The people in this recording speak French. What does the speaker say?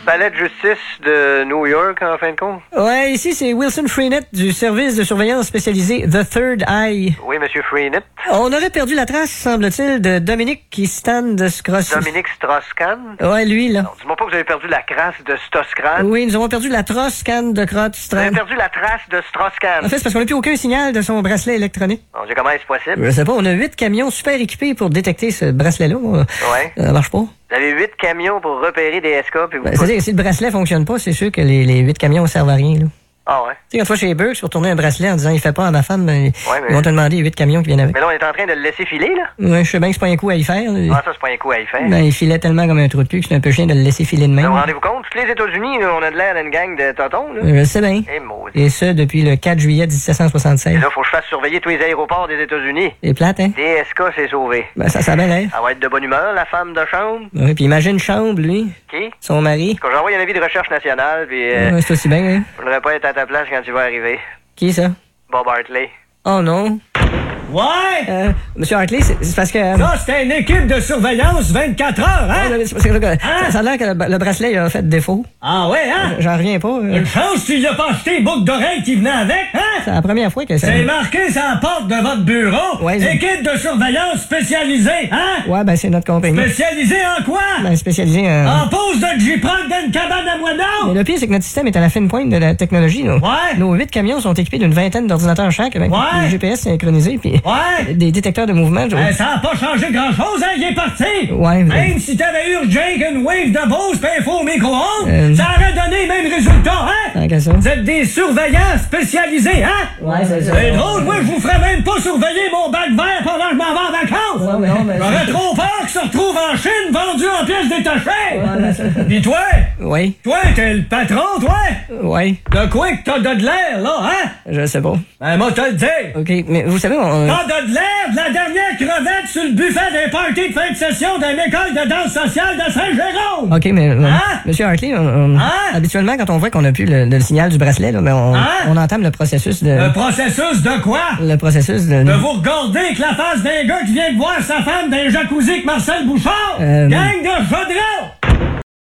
palais de justice de New York, en fin de compte? Ouais, ici, c'est Wilson Freenet du service de surveillance spécialisé The Third Eye. Oui, Monsieur Freenet. On aurait perdu la trace, semble-t-il, de Dominique Strauss-Kahn. Dominique Strauss-Kahn? Ouais, lui, là. Non, dis-moi pas que vous avez perdu la crasse de Strauss-Kahn. Oui, nous avons perdu la Strauss-Kahn de Vous avez Strauss-Kahn. perdu la trace de Strauss-Kahn. En fait, c'est parce qu'on n'a plus aucun signal de son bracelet électronique. Mon Dieu, comment est-ce possible? Je sais pas, on a 8 camions super équipés pour détecter ce bracelet-là. Ouais. Ça marche pas. Vous avez 8 camions pour repérer des SK, puis vous... C'est-à-dire que si le bracelet fonctionne pas, c'est sûr que les 8 camions servent à rien, là. Ah ouais? Tu sais, quand tu vas chez Burke, tu vas retourner un bracelet en disant il fait pas à ma femme, mais ils vont te demander 8 camions qui viennent avec. Mais là, on est en train de le laisser filer, là? Ouais, je sais bien que c'est pas un coup à y faire. Là. Ah, ça, c'est pas un coup à y faire. Ben, il filait tellement comme un trou de cul que c'est un peu chiant de le laisser filer de même. Vous rendez-vous compte? Tous les États-Unis, là, on a de l'air d'une gang de totons, là. Je sais bien. Eh, maudit. Et ça, depuis le 4 juillet 1776. Et là, faut que je fasse surveiller tous les aéroports des États-Unis. C'est plate, hein? DSK s'est sauvé. Ben, ça a bien l'air. Elle va être de bonne humeur, la femme de chambre. Ouais, puis imagine Chambre, lui, Qui? son mari. Quand j'envoie un avis de recherche nationale, puis Ouais, c'est aussi bien, hein? je voudrais pas être à ta place quand tu vas arriver. Qui, ça? Bob Hartley. Oh non. Ouais! Monsieur Hartley, c'est parce que... Ça, c'était une équipe de surveillance 24 heures, hein? c'est parce que ça a l'air que le bracelet il a fait défaut. Ah ouais, hein? J'en reviens pas. Une chance tu lui as pas acheté une boucle d'oreille qui venait avec, hein? C'est la première fois que ça... C'est marqué sur la porte de votre bureau. Ouais, équipe de surveillance spécialisée, hein? Ouais, ben c'est notre compagnie. Spécialisée en quoi? Ben spécialisé en... En pause de J-Prank dans une cabane à moineaux? Mais le pire, c'est que notre système est à la fine pointe de la technologie, là. Ouais. Nos 8 camions sont équipés d'une vingtaine d'ordinateurs chaque, avec des GPS synchronisés, puis des détecteurs de mouvement. Ça n'a pas changé grand-chose, hein? Il est parti! Ouais. Même si t'avais eu Jake une wave de Bose pis un faux micro-ondes, ça aurait donné les mêmes résultats, hein? Tant qu'à ça. Vous êtes des surveillants spécialisés, hein? Ouais, c'est ça. C'est drôle, moi, je vous ferais même pas surveiller mon bac vert pendant que je m'en vais en vacances! Ouais, mais J'aurais trop peur qu'il se retrouve en Chine vendu en pièces détachées! Pis toi? Oui. Toi, t'es le patron, toi? Oui. De quoi que t'as de l'air, là, hein? Je sais pas. Ben, moi, te le dire! OK, mais vous savez, T'as de l'air de la dernière crevette sur le buffet d'un party de fin de session d'une école de danse sociale de Saint-Jérôme! OK, mais... Hein? Monsieur Hartley, habituellement, quand on voit qu'on n'a plus le signal du bracelet, là, ben on entame le processus de... Le processus de quoi? Le processus de... De vous regarder avec la face d'un gars qui vient de voir sa femme dans un jacuzzi avec Marcel Bouchard! Gang de chaudron!